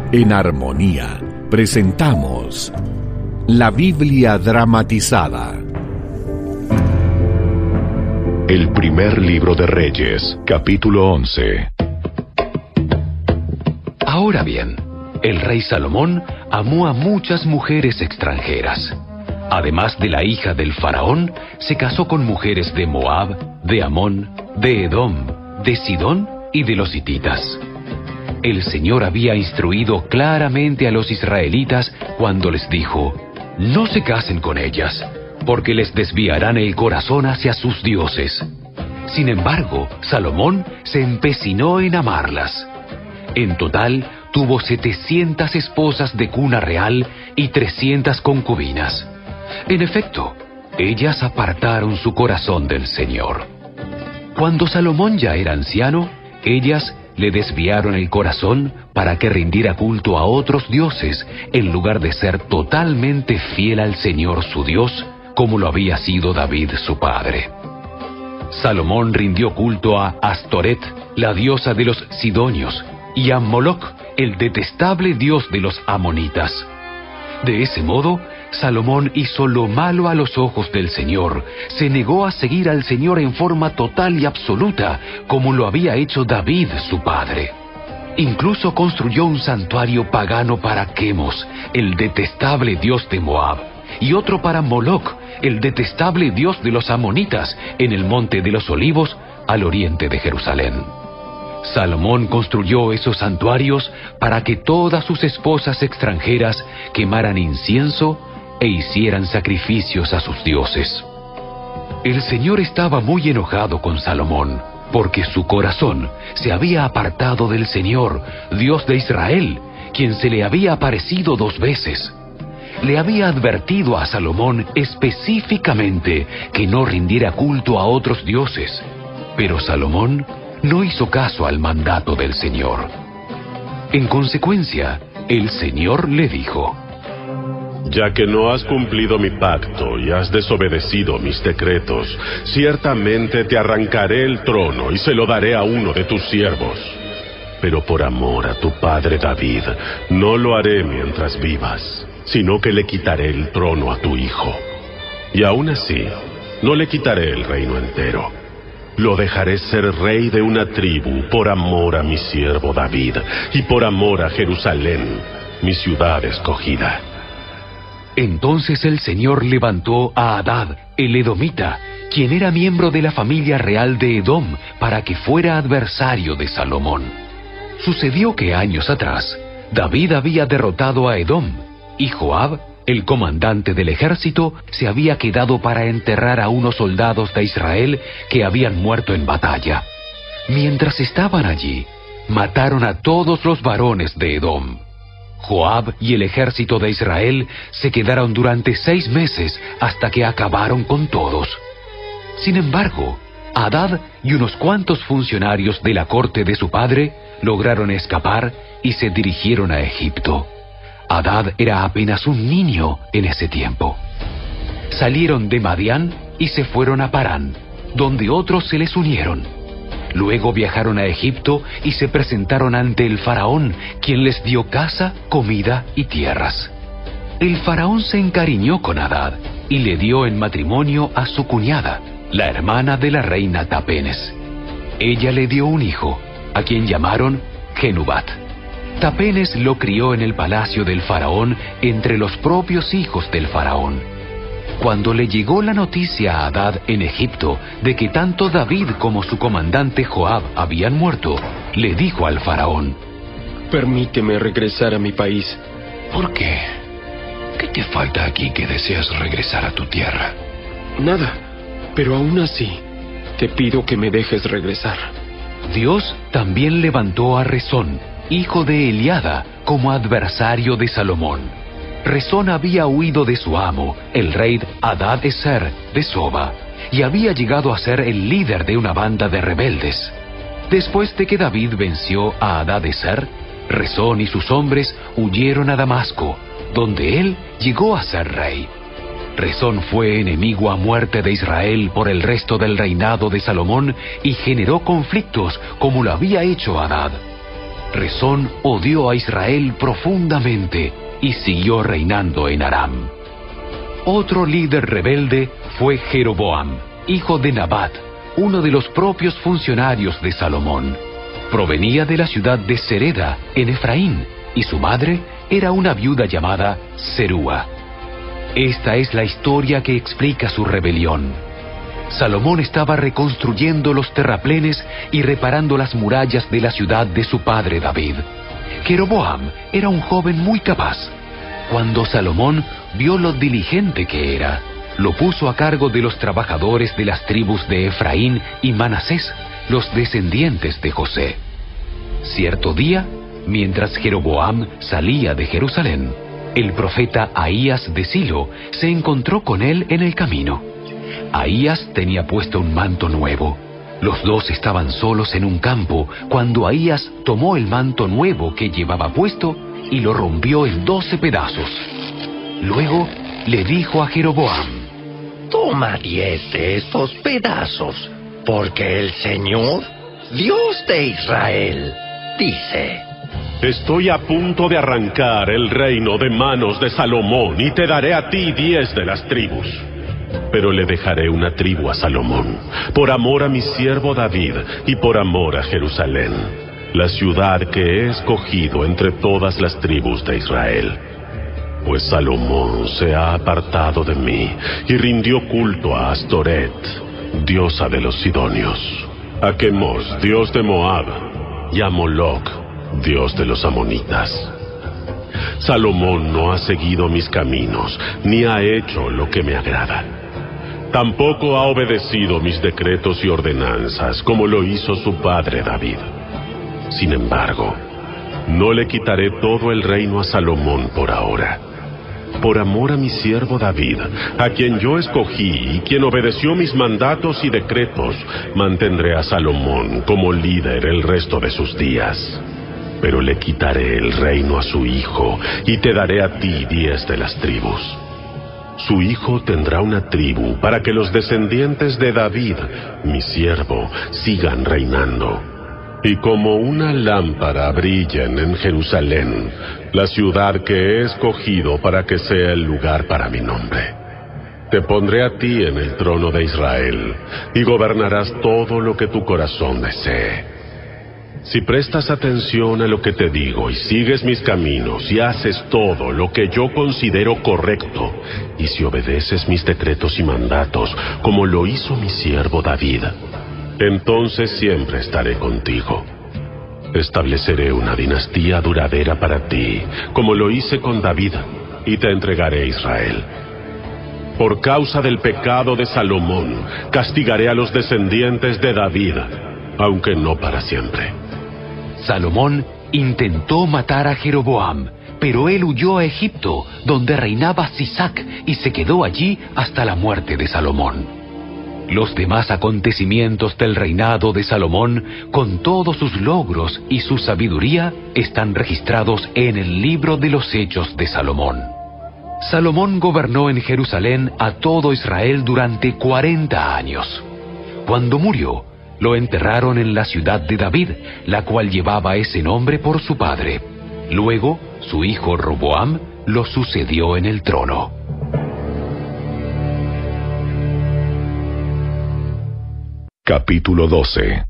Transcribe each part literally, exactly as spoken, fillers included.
En Armonía presentamos la Biblia dramatizada. El primer libro de Reyes, capítulo once. Ahora bien, el rey Salomón amó a muchas mujeres extranjeras. Además de la hija del faraón, se casó con mujeres de Moab, de Amón, de Edom, de Sidón y de los hititas. El Señor había instruido claramente a los israelitas cuando les dijo: no se casen con ellas, porque les desviarán el corazón hacia sus dioses. Sin embargo, Salomón se empecinó en amarlas. En total, tuvo setecientas esposas de cuna real y trescientas concubinas. En efecto, ellas apartaron su corazón del Señor. Cuando Salomón ya era anciano, ellas le desviaron el corazón para que rindiera culto a otros dioses, en lugar de ser totalmente fiel al Señor su Dios, como lo había sido David su padre. Salomón rindió culto a Astoret, la diosa de los sidonios, y a Moloc, el detestable dios de los amonitas. De ese modo, Salomón hizo lo malo a los ojos del Señor, se negó a seguir al Señor en forma total y absoluta, como lo había hecho David su padre. Incluso construyó un santuario pagano para Quemos, el detestable dios de Moab, y otro para Moloc, el detestable dios de los amonitas, en el monte de los Olivos, al oriente de Jerusalén. Salomón construyó esos santuarios para que todas sus esposas extranjeras quemaran incienso e hicieran sacrificios a sus dioses. El Señor estaba muy enojado con Salomón, porque su corazón se había apartado del Señor, Dios de Israel, quien se le había aparecido dos veces. Le había advertido a Salomón específicamente que no rindiera culto a otros dioses, pero Salomón no hizo caso al mandato del Señor. En consecuencia, el Señor le dijo: ya que no has cumplido mi pacto y has desobedecido mis decretos, ciertamente te arrancaré el trono y se lo daré a uno de tus siervos. Pero por amor a tu padre David, no lo haré mientras vivas, sino que le quitaré el trono a tu hijo. Y aún así, no le quitaré el reino entero. Lo dejaré ser rey de una tribu por amor a mi siervo David y por amor a Jerusalén, mi ciudad escogida. Entonces el Señor levantó a Hadad, el edomita, quien era miembro de la familia real de Edom, para que fuera adversario de Salomón. Sucedió que años atrás, David había derrotado a Edom, y Joab, el comandante del ejército, se había quedado para enterrar a unos soldados de Israel que habían muerto en batalla. Mientras estaban allí, mataron a todos los varones de Edom. Joab y el ejército de Israel se quedaron durante seis meses hasta que acabaron con todos. Sin embargo, Hadad y unos cuantos funcionarios de la corte de su padre lograron escapar y se dirigieron a Egipto. Hadad era apenas un niño en ese tiempo. Salieron de Madián y se fueron a Parán, donde otros se les unieron. Luego viajaron a Egipto y se presentaron ante el faraón, quien les dio casa, comida y tierras. El faraón se encariñó con Hadad y le dio en matrimonio a su cuñada, la hermana de la reina Tapenes. Ella le dio un hijo, a quien llamaron Genubat. Tapenes lo crió en el palacio del faraón entre los propios hijos del faraón. Cuando le llegó la noticia a Hadad en Egipto de que tanto David como su comandante Joab habían muerto, le dijo al faraón: permíteme regresar a mi país. ¿Por qué? ¿Qué te falta aquí que deseas regresar a tu tierra? Nada, pero aún así, te pido que me dejes regresar. Dios también levantó a Rezón, hijo de Eliada, como adversario de Salomón. Rezón había huido de su amo, el rey Hadad-Ezer de Soba, y había llegado a ser el líder de una banda de rebeldes. Después de que David venció a Hadad-Ezer, Rezón y sus hombres huyeron a Damasco, donde él llegó a ser rey. Rezón fue enemigo a muerte de Israel por el resto del reinado de Salomón y generó conflictos como lo había hecho Hadad. Rezón odió a Israel profundamente y siguió reinando en Aram. Otro líder rebelde fue Jeroboam, hijo de Nabat, uno de los propios funcionarios de Salomón. Provenía de la ciudad de Sereda, en Efraín, y su madre era una viuda llamada Serúa. Esta es la historia que explica su rebelión. Salomón estaba reconstruyendo los terraplenes y reparando las murallas de la ciudad de su padre David. Jeroboam era un joven muy capaz. Cuando Salomón vio lo diligente que era, lo puso a cargo de los trabajadores de las tribus de Efraín y Manasés, los descendientes de José. Cierto día, mientras Jeroboam salía de Jerusalén, el profeta Ahías de Silo se encontró con él en el camino. Ahías tenía puesto un manto nuevo. Los dos estaban solos en un campo cuando Ahías tomó el manto nuevo que llevaba puesto y lo rompió en doce pedazos. Luego le dijo a Jeroboam: Toma diez de estos pedazos, porque el Señor, Dios de Israel, dice: Estoy a punto de arrancar el reino de manos de Salomón y te daré a ti diez de las tribus. Pero le dejaré una tribu a Salomón, por amor a mi siervo David y por amor a Jerusalén, la ciudad que he escogido entre todas las tribus de Israel. Pues Salomón se ha apartado de mí y rindió culto a Astoret, diosa de los sidonios, a Quemos, dios de Moab, y a Moloc, dios de los amonitas. Salomón no ha seguido mis caminos, ni ha hecho lo que me agrada. Tampoco ha obedecido mis decretos y ordenanzas, como lo hizo su padre David. Sin embargo, no le quitaré todo el reino a Salomón por ahora. Por amor a mi siervo David, a quien yo escogí y quien obedeció mis mandatos y decretos, mantendré a Salomón como líder el resto de sus días. Pero le quitaré el reino a su hijo y te daré a ti diez de las tribus. Su hijo tendrá una tribu para que los descendientes de David, mi siervo, sigan reinando. Y como una lámpara brillen en Jerusalén, la ciudad que he escogido para que sea el lugar para mi nombre. Te pondré a ti en el trono de Israel, y gobernarás todo lo que tu corazón desee. Si prestas atención a lo que te digo y sigues mis caminos y haces todo lo que yo considero correcto, y si obedeces mis decretos y mandatos como lo hizo mi siervo David, entonces siempre estaré contigo. Estableceré una dinastía duradera para ti, como lo hice con David, y te entregaré a Israel. Por causa del pecado de Salomón, castigaré a los descendientes de David, aunque no para siempre. Salomón intentó matar a Jeroboam, pero él huyó a Egipto, donde reinaba Sisac, y se quedó allí hasta la muerte de Salomón. Los demás acontecimientos del reinado de Salomón, con todos sus logros y su sabiduría, están registrados en el libro de los Hechos de Salomón. Salomón gobernó en Jerusalén a todo Israel durante cuarenta años. Cuando murió, lo enterraron en la ciudad de David, la cual llevaba ese nombre por su padre. Luego, su hijo Roboam lo sucedió en el trono. Capítulo doce.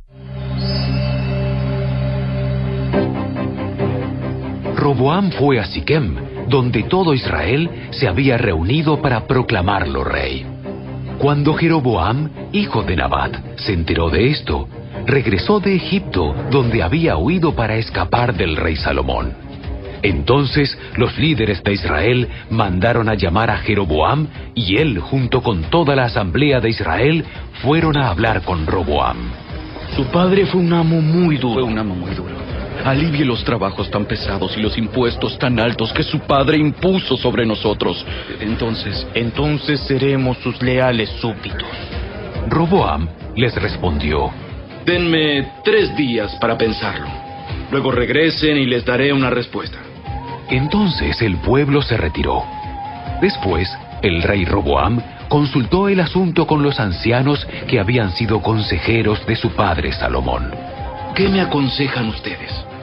Roboam fue a Siquem, donde todo Israel se había reunido para proclamarlo rey. Cuando Jeroboam, hijo de Nabat, se enteró de esto, regresó de Egipto, donde había huido para escapar del rey Salomón. Entonces los líderes de Israel mandaron a llamar a Jeroboam, y él, junto con toda la asamblea de Israel, fueron a hablar con Roboam. Su padre fue un amo muy duro. Fue un amo muy duro. Alivie los trabajos tan pesados y los impuestos tan altos que su padre impuso sobre nosotros. Entonces, entonces seremos sus leales súbditos. Roboam les respondió: Denme tres días para pensarlo. Luego regresen y les daré una respuesta. Entonces el pueblo se retiró. Después, el rey Roboam consultó el asunto con los ancianos que habían sido consejeros de su padre Salomón. ¿Qué me aconsejan ustedes?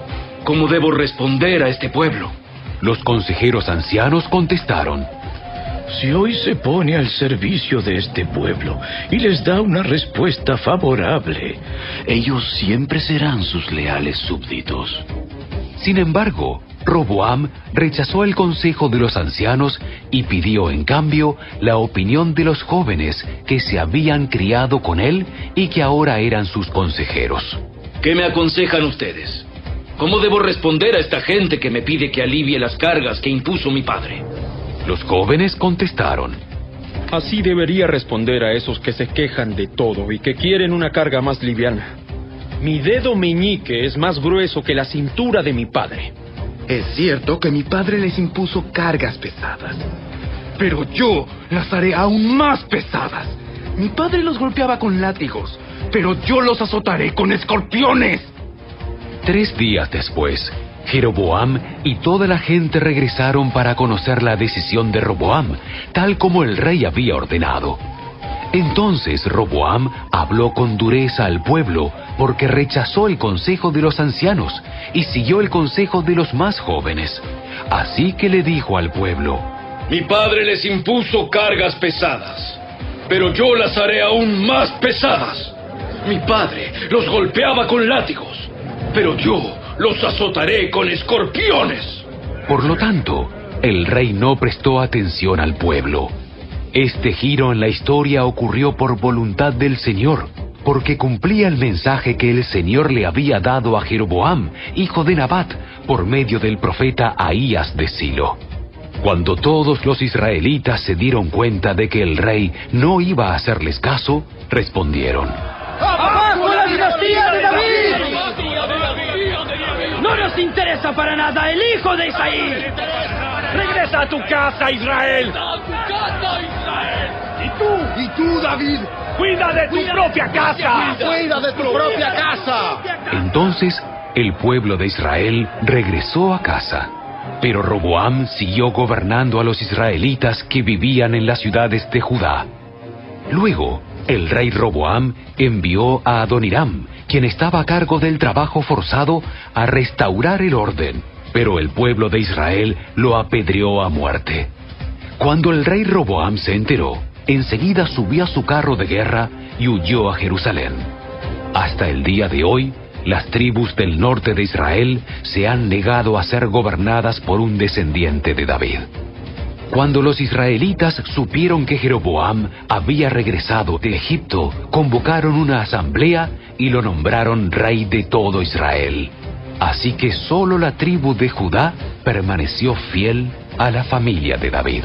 ¿Cómo debo responder a este pueblo? Los consejeros ancianos contestaron: Si hoy se pone al servicio de este pueblo y les da una respuesta favorable, ellos siempre serán sus leales súbditos. Sin embargo, Roboam rechazó el consejo de los ancianos y pidió en cambio la opinión de los jóvenes que se habían criado con él y que ahora eran sus consejeros. ¿Qué me aconsejan ustedes? ¿Cómo debo responder a esta gente que me pide que alivie las cargas que impuso mi padre? Los jóvenes contestaron: Así debería responder a esos que se quejan de todo y que quieren una carga más liviana. Mi dedo meñique es más grueso que la cintura de mi padre. Es cierto que mi padre les impuso cargas pesadas, pero yo las haré aún más pesadas. Mi padre los golpeaba con látigos, pero yo los azotaré con escorpiones. Tres días después, Jeroboam y toda la gente regresaron para conocer la decisión de Roboam, tal como el rey había ordenado. Entonces Roboam habló con dureza al pueblo porque rechazó el consejo de los ancianos y siguió el consejo de los más jóvenes. Así que le dijo al pueblo: Mi padre les impuso cargas pesadas, pero yo las haré aún más pesadas. Mi padre los golpeaba con látigos, pero yo los azotaré con escorpiones. Por lo tanto, el rey no prestó atención al pueblo. Este giro en la historia ocurrió por voluntad del Señor, porque cumplía el mensaje que el Señor le había dado a Jeroboam, hijo de Nabat, por medio del profeta Ahías de Silo. Cuando todos los israelitas se dieron cuenta de que el rey no iba a hacerles caso, respondieron: ¡Abajo la dinastía de David! No nos interesa para nada el hijo de Isaí. Regresa a tu casa, Israel. Y tú, y tú, David, cuida de tu propia casa. Cuida de tu propia casa. Entonces el pueblo de Israel regresó a casa. Pero Roboam siguió gobernando a los israelitas que vivían en las ciudades de Judá. Luego, el rey Roboam envió a Adoniram, quien estaba a cargo del trabajo forzado, a restaurar el orden, pero el pueblo de Israel lo apedreó a muerte. Cuando el rey Roboam se enteró, enseguida subió a su carro de guerra y huyó a Jerusalén. Hasta el día de hoy, las tribus del norte de Israel se han negado a ser gobernadas por un descendiente de David. Cuando los israelitas supieron que Jeroboam había regresado de Egipto, convocaron una asamblea y lo nombraron rey de todo Israel. Así que solo la tribu de Judá permaneció fiel a la familia de David.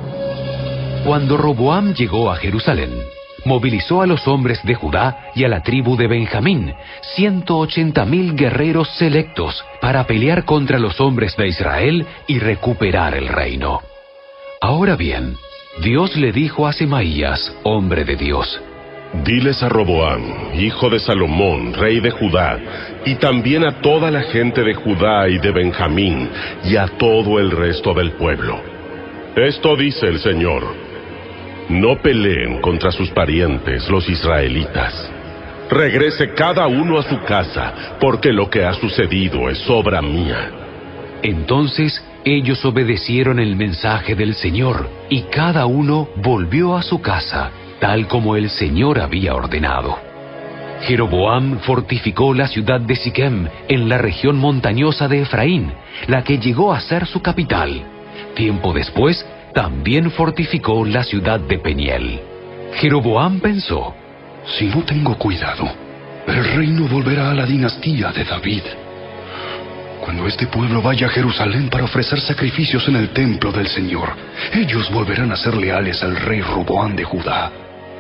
Cuando Roboam llegó a Jerusalén, movilizó a los hombres de Judá y a la tribu de Benjamín, ciento ochenta mil guerreros selectos, para pelear contra los hombres de Israel y recuperar el reino. Ahora bien, Dios le dijo a Semaías, hombre de Dios: Diles a Roboam, hijo de Salomón, rey de Judá, y también a toda la gente de Judá y de Benjamín, y a todo el resto del pueblo. Esto dice el Señor: no peleen contra sus parientes, los israelitas. Regrese cada uno a su casa, porque lo que ha sucedido es obra mía. Entonces ellos obedecieron el mensaje del Señor, y cada uno volvió a su casa, tal como el Señor había ordenado. Jeroboam fortificó la ciudad de Siquem, en la región montañosa de Efraín, la que llegó a ser su capital. Tiempo después, también fortificó la ciudad de Peniel. Jeroboam pensó: si no tengo cuidado, el reino volverá a la dinastía de David. Cuando este pueblo vaya a Jerusalén para ofrecer sacrificios en el templo del Señor, ellos volverán a ser leales al rey Roboam de Judá.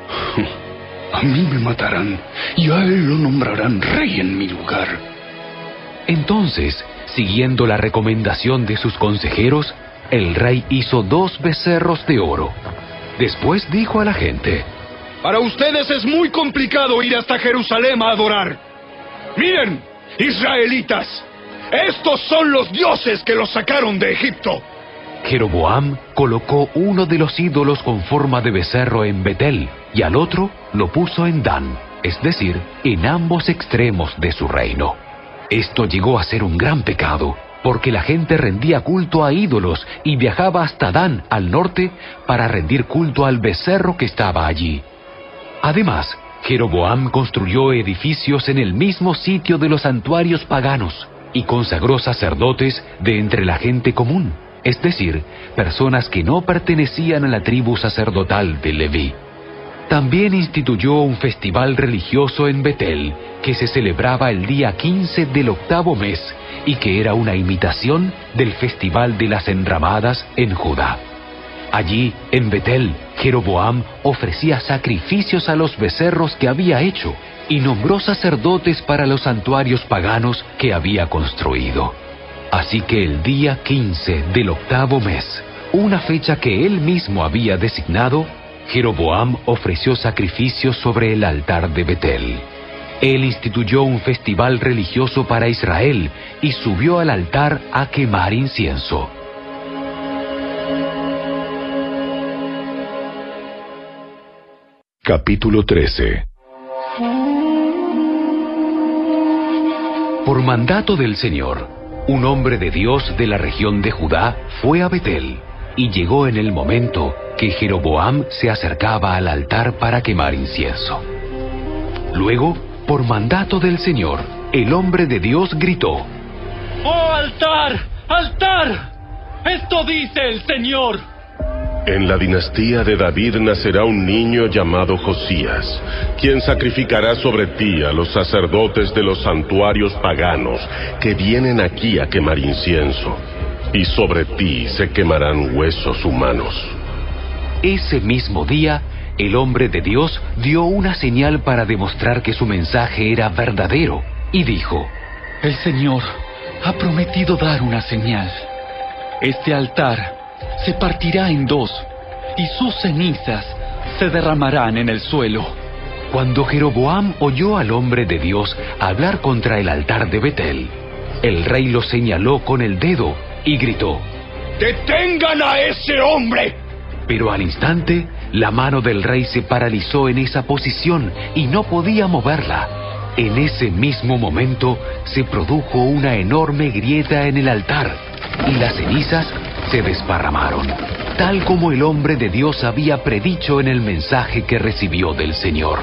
A mí me matarán y a él lo nombrarán rey en mi lugar. Entonces, siguiendo la recomendación de sus consejeros, el rey hizo dos becerros de oro. Después dijo a la gente: para ustedes es muy complicado ir hasta Jerusalén a adorar. Miren, israelitas, estos son los dioses que los sacaron de Egipto. Jeroboam colocó uno de los ídolos con forma de becerro en Betel, y al otro lo puso en Dan, es decir, en ambos extremos de su reino. Esto llegó a ser un gran pecado, porque la gente rendía culto a ídolos y viajaba hasta Dan, al norte, para rendir culto al becerro que estaba allí. Además, Jeroboam construyó edificios en el mismo sitio de los santuarios paganos y consagró sacerdotes de entre la gente común, es decir, personas que no pertenecían a la tribu sacerdotal de Leví. También instituyó un festival religioso en Betel, que se celebraba el día quince del octavo mes y que era una imitación del festival de las enramadas en Judá. Allí, en Betel, Jeroboam ofrecía sacrificios a los becerros que había hecho y nombró sacerdotes para los santuarios paganos que había construido. Así que el día quince del octavo mes, una fecha que él mismo había designado, Jeroboam ofreció sacrificios sobre el altar de Betel. Él instituyó un festival religioso para Israel y subió al altar a quemar incienso. Capítulo trece. Por mandato del Señor, un hombre de Dios de la región de Judá fue a Betel y llegó en el momento que Jeroboam se acercaba al altar para quemar incienso. Luego, por mandato del Señor, el hombre de Dios gritó: ¡Oh, altar! ¡Altar! ¡Esto dice el Señor! En la dinastía de David nacerá un niño llamado Josías, quien sacrificará sobre ti a los sacerdotes de los santuarios paganos que vienen aquí a quemar incienso, y sobre ti se quemarán huesos humanos. Ese mismo día, el hombre de Dios dio una señal para demostrar que su mensaje era verdadero, y dijo: El Señor ha prometido dar una señal. Este altar se partirá en dos, y sus cenizas se derramarán en el suelo. Cuando Jeroboam oyó al hombre de Dios hablar contra el altar de Betel, el rey lo señaló con el dedo y gritó: ¡Detengan a ese hombre! Pero al instante, la mano del rey se paralizó en esa posición y no podía moverla. En ese mismo momento se produjo una enorme grieta en el altar y las cenizas se desparramaron, tal como el hombre de Dios había predicho en el mensaje que recibió del Señor.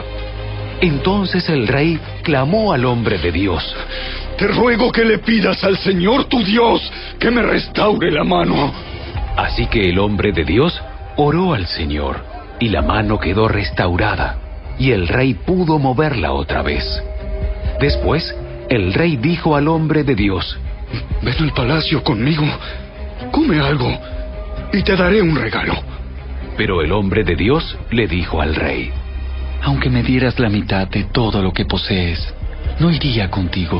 Entonces el rey clamó al hombre de Dios: Te ruego que le pidas al Señor tu Dios que me restaure la mano. Así que el hombre de Dios oró al Señor, y la mano quedó restaurada, y el rey pudo moverla otra vez. Después, el rey dijo al hombre de Dios: Ven al palacio conmigo, come algo, y te daré un regalo. Pero el hombre de Dios le dijo al rey: Aunque me dieras la mitad de todo lo que posees, no iría contigo.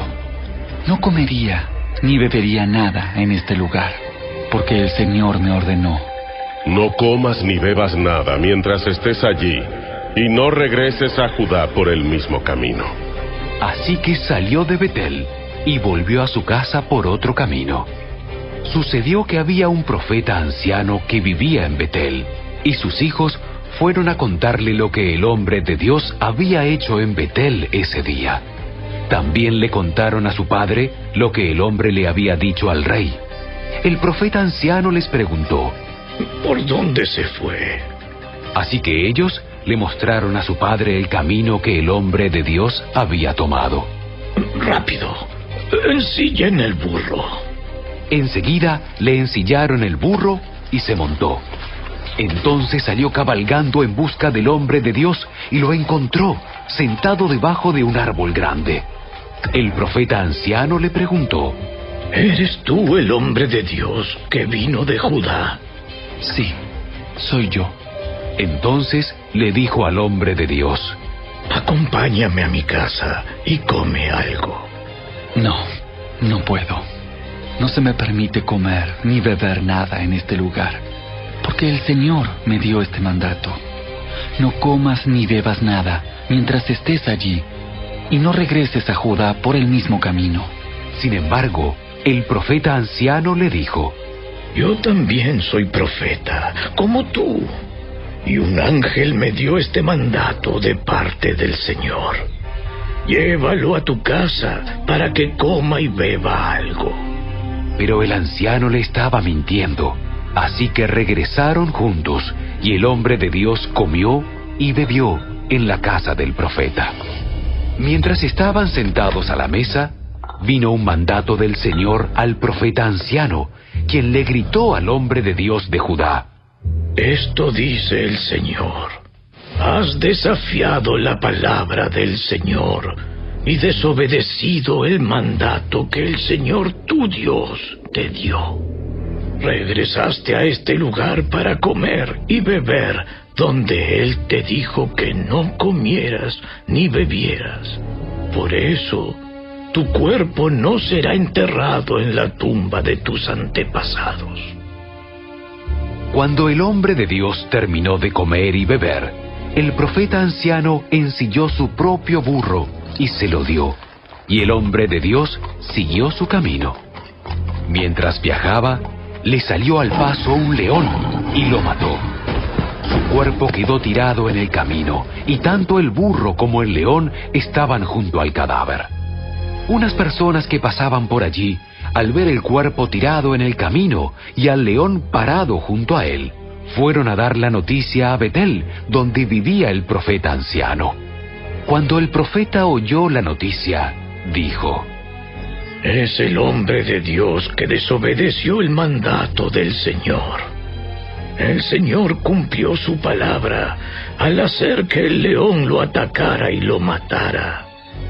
No comería ni bebería nada en este lugar, porque el Señor me ordenó: No comas ni bebas nada mientras estés allí, y no regreses a Judá por el mismo camino. Así que salió de Betel y volvió a su casa por otro camino. Sucedió que había un profeta anciano que vivía en Betel, y sus hijos fueron a contarle lo que el hombre de Dios había hecho en Betel ese día. También le contaron a su padre lo que el hombre le había dicho al rey. El profeta anciano les preguntó: ¿Por dónde se fue? Así que ellos le mostraron a su padre el camino que el hombre de Dios había tomado. Rápido, ensillen el burro. Enseguida le ensillaron el burro y se montó. Entonces salió cabalgando en busca del hombre de Dios y lo encontró sentado debajo de un árbol grande. El profeta anciano le preguntó: ¿Eres tú el hombre de Dios que vino de Judá? Sí, soy yo. Entonces le dijo al hombre de Dios: Acompáñame a mi casa y come algo. No, no puedo. No se me permite comer ni beber nada en este lugar, porque el Señor me dio este mandato. No comas ni bebas nada mientras estés allí, y no regreses a Judá por el mismo camino. Sin embargo, el profeta anciano le dijo: Yo también soy profeta, como tú, y un ángel me dio este mandato de parte del Señor. Llévalo a tu casa para que coma y beba algo. Pero el anciano le estaba mintiendo, así que regresaron juntos, y el hombre de Dios comió y bebió en la casa del profeta. Mientras estaban sentados a la mesa, vino un mandato del Señor al profeta anciano, quien le gritó al hombre de Dios de Judá: Esto dice el Señor. Has desafiado la palabra del Señor y desobedecido el mandato que el Señor tu Dios te dio. Regresaste a este lugar para comer y beber donde Él te dijo que no comieras ni bebieras. Por eso, tu cuerpo no será enterrado en la tumba de tus antepasados. Cuando el hombre de Dios terminó de comer y beber, el profeta anciano ensilló su propio burro y se lo dio, y el hombre de Dios siguió su camino. Mientras viajaba, le salió al paso un león y lo mató. Su cuerpo quedó tirado en el camino, y tanto el burro como el león estaban junto al cadáver. Unas personas que pasaban por allí, al ver el cuerpo tirado en el camino y al león parado junto a él, fueron a dar la noticia a Betel, donde vivía el profeta anciano. Cuando el profeta oyó la noticia, dijo: Es el hombre de Dios que desobedeció el mandato del Señor. El Señor cumplió su palabra al hacer que el león lo atacara y lo matara.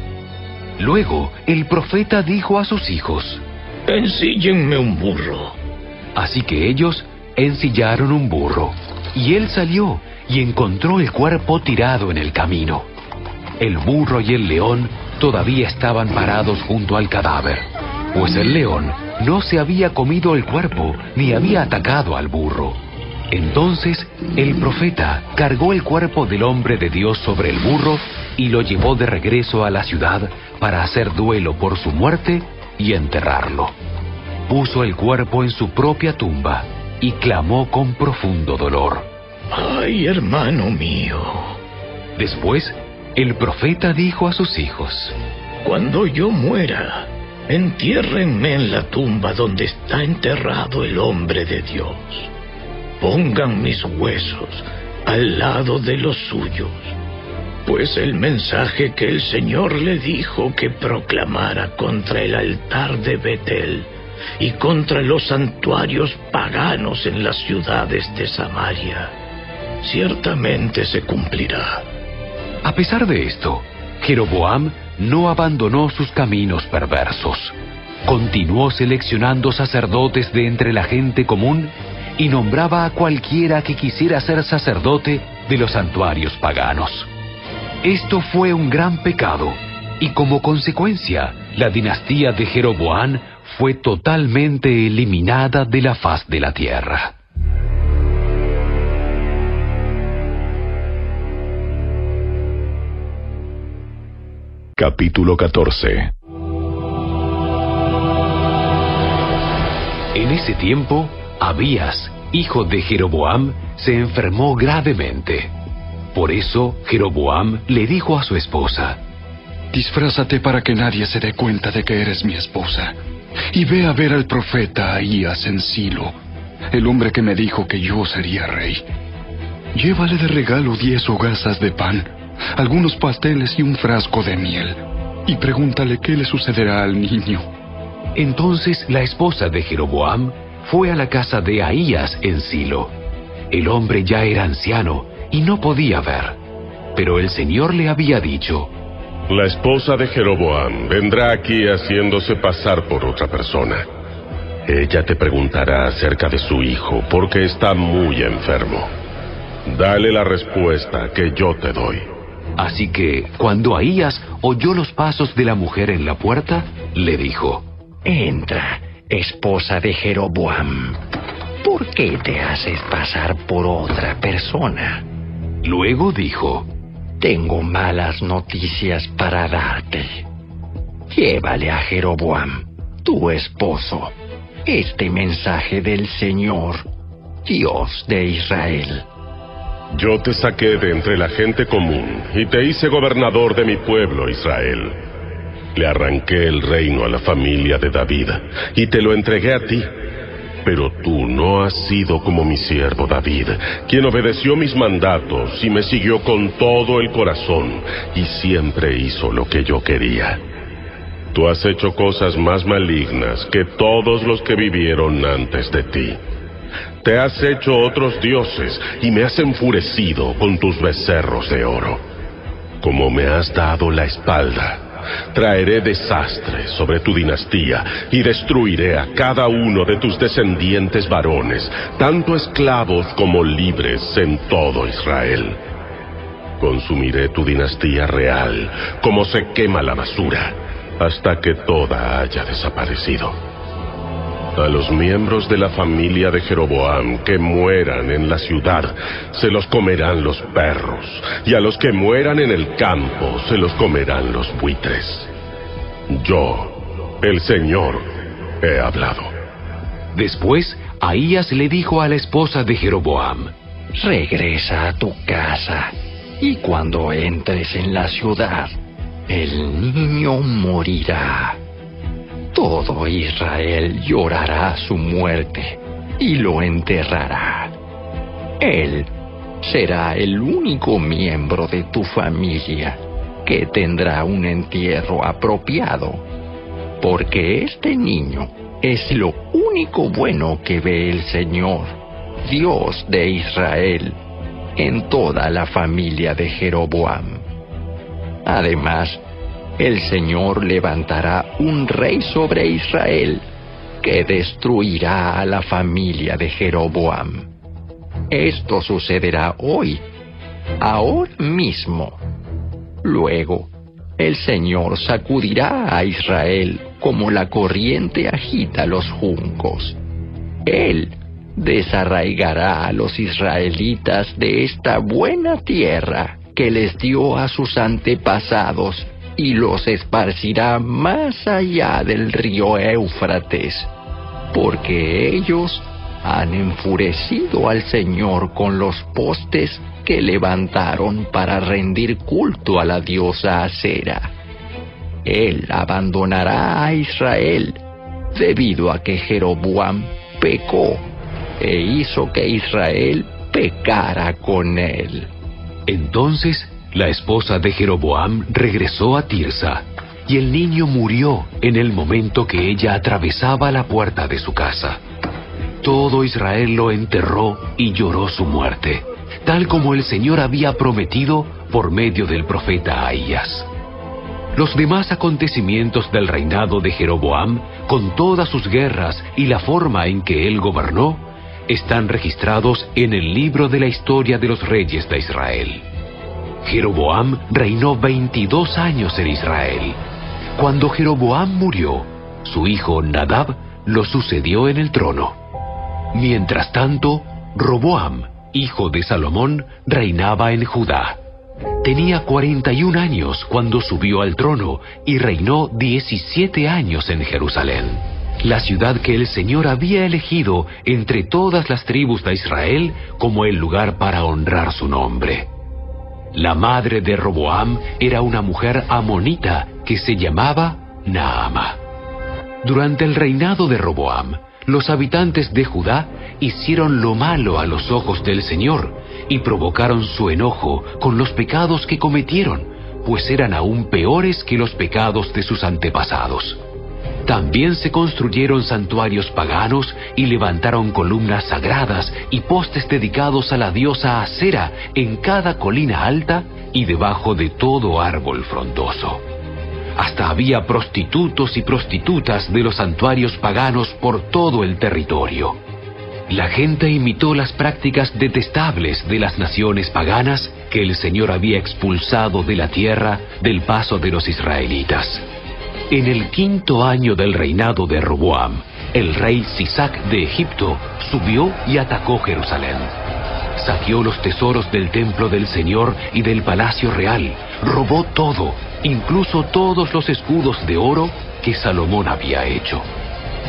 Luego, el profeta dijo a sus hijos: Ensíllenme un burro. Así que ellos ensillaron un burro, y él salió y encontró el cuerpo tirado en el camino. El burro y el león todavía estaban parados junto al cadáver, pues el león no se había comido el cuerpo ni había atacado al burro. Entonces el profeta cargó el cuerpo del hombre de Dios sobre el burro y lo llevó de regreso a la ciudad para hacer duelo por su muerte y enterrarlo. Puso el cuerpo en su propia tumba y clamó con profundo dolor: ¡Ay, hermano mío! Después, el profeta dijo a sus hijos: Cuando yo muera, entiérrenme en la tumba donde está enterrado el hombre de Dios. Pongan mis huesos al lado de los suyos, pues el mensaje que el Señor le dijo que proclamara contra el altar de Betel y contra los santuarios paganos en las ciudades de Samaria, ciertamente se cumplirá. A pesar de esto, Jeroboam no abandonó sus caminos perversos. Continuó seleccionando sacerdotes de entre la gente común y nombraba a cualquiera que quisiera ser sacerdote de los santuarios paganos. Esto fue un gran pecado, y como consecuencia, la dinastía de Jeroboam fue totalmente eliminada de la faz de la tierra. Capítulo catorce. En ese tiempo, Abías, hijo de Jeroboam, se enfermó gravemente. Por eso, Jeroboam le dijo a su esposa: Disfrázate para que nadie se dé cuenta de que eres mi esposa, y ve a ver al profeta Ahías en Silo, el hombre que me dijo que yo sería rey. Llévale de regalo diez hogazas de pan, algunos pasteles y un frasco de miel, y pregúntale qué le sucederá al niño. Entonces la esposa de Jeroboam fue a la casa de Ahías en Silo. El hombre ya era anciano y no podía ver, pero el Señor le había dicho: La esposa de Jeroboam vendrá aquí haciéndose pasar por otra persona. Ella te preguntará acerca de su hijo, porque está muy enfermo. Dale la respuesta que yo te doy. Así que, cuando Ahías oyó los pasos de la mujer en la puerta, le dijo: Entra, esposa de Jeroboam. ¿Por qué te haces pasar por otra persona? Luego dijo: Tengo malas noticias para darte. Llévale a Jeroboam, tu esposo, este mensaje del Señor, Dios de Israel. Yo te saqué de entre la gente común y te hice gobernador de mi pueblo, Israel. Le arranqué el reino a la familia de David y te lo entregué a ti. Pero tú no has sido como mi siervo David, quien obedeció mis mandatos y me siguió con todo el corazón y siempre hizo lo que yo quería. Tú has hecho cosas más malignas que todos los que vivieron antes de ti. Te has hecho otros dioses y me has enfurecido con tus becerros de oro. Como me has dado la espalda, traeré desastre sobre tu dinastía y destruiré a cada uno de tus descendientes varones, tanto esclavos como libres en todo Israel. Consumiré tu dinastía real como se quema la basura, hasta que toda haya desaparecido. A los miembros de la familia de Jeroboam que mueran en la ciudad, se los comerán los perros, y a los que mueran en el campo, se los comerán los buitres. Yo, el Señor, he hablado. Después, Ahías le dijo a la esposa de Jeroboam: regresa a tu casa, y cuando entres en la ciudad, el niño morirá. Todo Israel llorará su muerte y lo enterrará. Él será el único miembro de tu familia que tendrá un entierro apropiado, porque este niño es lo único bueno que ve el Señor, Dios de Israel, en toda la familia de Jeroboam. Además, el Señor levantará un rey sobre Israel que destruirá a la familia de Jeroboam. Esto sucederá hoy, ahora mismo. Luego, el Señor sacudirá a Israel como la corriente agita los juncos. Él desarraigará a los israelitas de esta buena tierra que les dio a sus antepasados y los esparcirá más allá del río Éufrates, porque ellos han enfurecido al Señor con los postes que levantaron para rendir culto a la diosa Asera. Él abandonará a Israel debido a que Jeroboam pecó e hizo que Israel pecara con él. Entonces la esposa de Jeroboam regresó a Tirsa, y el niño murió en el momento que ella atravesaba la puerta de su casa. Todo Israel lo enterró y lloró su muerte, tal como el Señor había prometido por medio del profeta Ahías. Los demás acontecimientos del reinado de Jeroboam, con todas sus guerras y la forma en que él gobernó, están registrados en el libro de la historia de los reyes de Israel. Jeroboam reinó veintidós años en Israel. Cuando Jeroboam murió, su hijo Nadab lo sucedió en el trono. Mientras tanto, Roboam, hijo de Salomón, reinaba en Judá. Tenía cuarenta y un años cuando subió al trono y reinó diecisiete años en Jerusalén, la ciudad que el Señor había elegido entre todas las tribus de Israel como el lugar para honrar su nombre. La madre de Roboam era una mujer amonita que se llamaba Naama. Durante el reinado de Roboam, los habitantes de Judá hicieron lo malo a los ojos del Señor y provocaron su enojo con los pecados que cometieron, pues eran aún peores que los pecados de sus antepasados. También se construyeron santuarios paganos y levantaron columnas sagradas y postes dedicados a la diosa Asera en cada colina alta y debajo de todo árbol frondoso. Hasta había prostitutos y prostitutas de los santuarios paganos por todo el territorio. La gente imitó las prácticas detestables de las naciones paganas que el Señor había expulsado de la tierra del paso de los israelitas. En el quinto año del reinado de Roboam, el rey Sisac de Egipto subió y atacó Jerusalén. Saqueó los tesoros del templo del Señor y del palacio real, robó todo, incluso todos los escudos de oro que Salomón había hecho.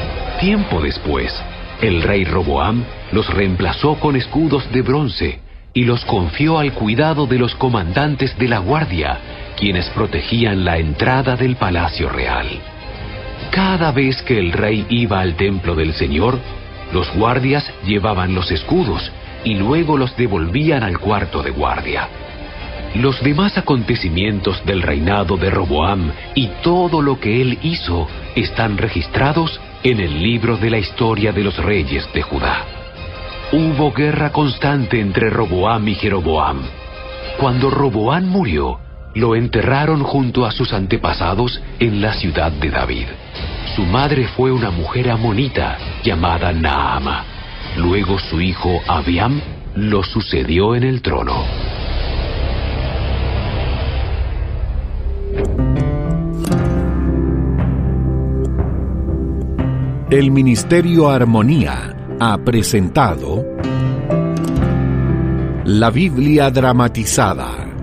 Tiempo después, el rey Roboam los reemplazó con escudos de bronce, y los confió al cuidado de los comandantes de la guardia, quienes protegían la entrada del palacio real. Cada vez que el rey iba al templo del Señor, los guardias llevaban los escudos y luego los devolvían al cuarto de guardia. Los demás acontecimientos del reinado de Roboam y todo lo que él hizo están registrados en el libro de la historia de los reyes de Judá. Hubo guerra constante entre Roboam y Jeroboam. Cuando Roboam murió, lo enterraron junto a sus antepasados en la ciudad de David. Su madre fue una mujer amonita llamada Naama. Luego su hijo Abiam lo sucedió en el trono. El Ministerio Armonía ha presentado La Biblia dramatizada.